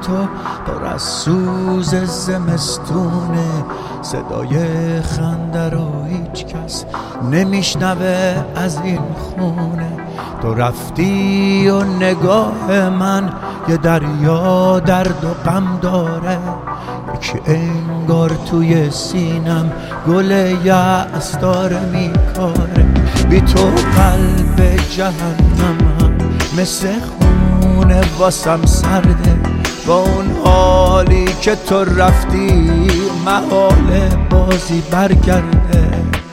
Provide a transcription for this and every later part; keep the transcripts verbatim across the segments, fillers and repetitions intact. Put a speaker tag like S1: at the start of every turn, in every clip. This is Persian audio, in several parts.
S1: تو پر از سوز زمستونه، صدای خنده رو هیچ کس نمیشنوه از این خونه. تو رفتی و نگاه من یه دریا درد و غم داره، یکی انگار توی سینم گل یأس داره میکاره. بی تو قلب جهنمم مثل خونه واسم سرده، با اون حالی که تو رفتی محال بازی برگرده.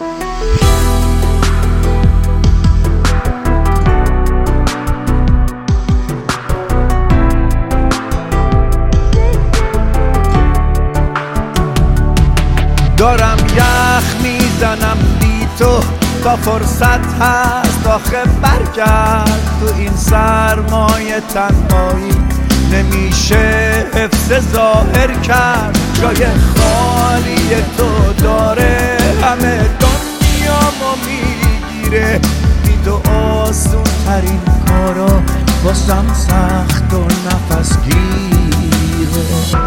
S1: دارم یخ میزنم بی تو تا فرصت هست آخه برگرد. تو این سرمایه تنهایی نمیشه حفظ ظاهر کرد، جای خالی تو داره همه دنیامو میگیره. بی تو آسون ترین کارا واسم سخت و نفس گیره.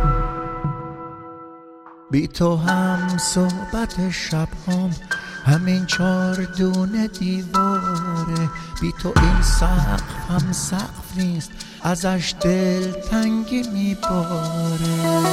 S1: بی تو هم صحبت شبهام همین چار دونه دیواره، بی تو این سقف هم سقف نیست ازش دل تنگی میباره.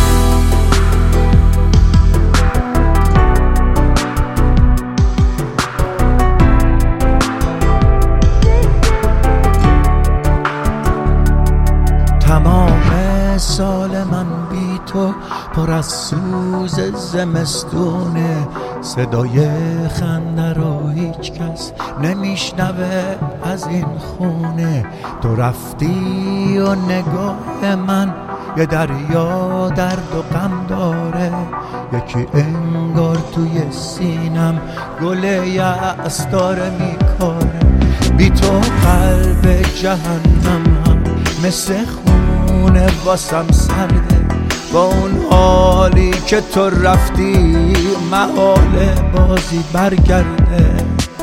S1: تمام سال من بی تو پر از سوز زمستونه، صدای خنده رو هیچ کس نمیشنوه از این خونه. تو رفتی و نگاه من یه دریا درد و غم داره، یکی انگار توی سینم گل یأس داره میکاره. بی تو قلب جهنمم مثل خونه واسم سرده، با اون حالی که تو رفتی محال بازی برگرده.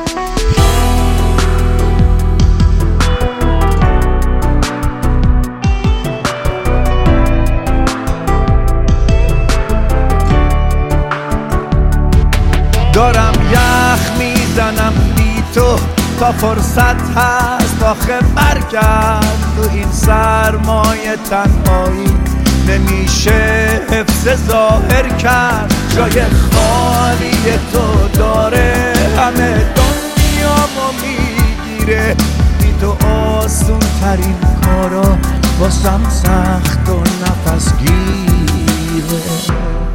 S1: دارم یخ میزنم بی تو تا فرصت هست آخه برگرد. تو این سرمایه تنهایی نمیشه حفظ ظاهر کرد، جای خالی تو داره همه دنیامو میگیره. بی تو آسون ترین کارا واسم سخت و نفس گیره.